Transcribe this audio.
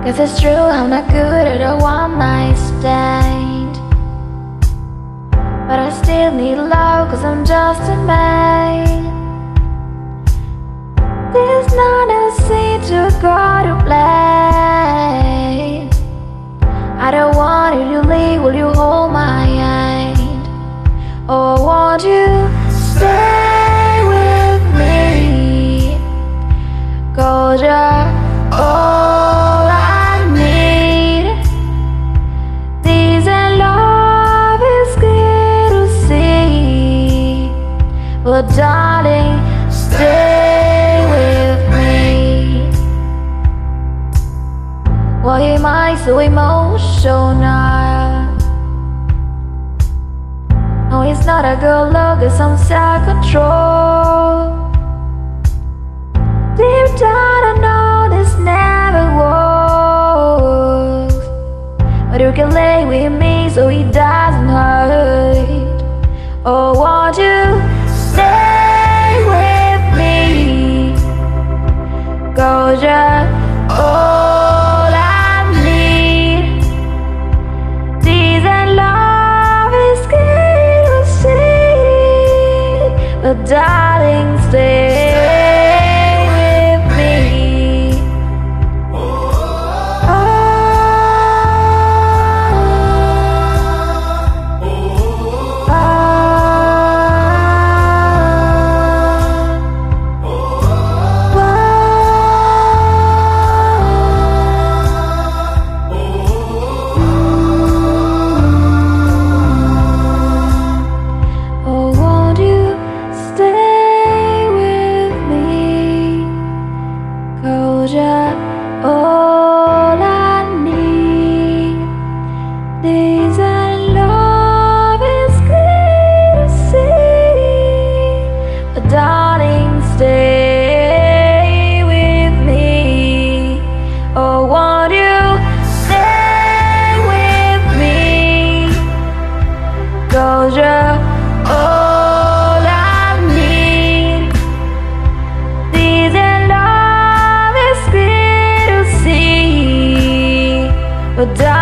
Guess it's true, I'm not good at a one night stand, but I still need love, cause I'm just a man. There's not a scene to go to play. I don't want you to leave, will you hold my hand? Or won't you stay with me? Cause you're all I need. This and love is good to see, but darling, stay with me. Why am I so emotional? No, it's not a good look, it's some self-control. Deep down I know this never works, but you can lay with me so it doesn't hurt. Oh, won't you stay with me? Cause you're all I need. This and love is good to see, but darling, stay. All I need. This and love is good to see, but darling, stay with me. Oh, won't you stay with me? Cause you're all I need. This and love is good, but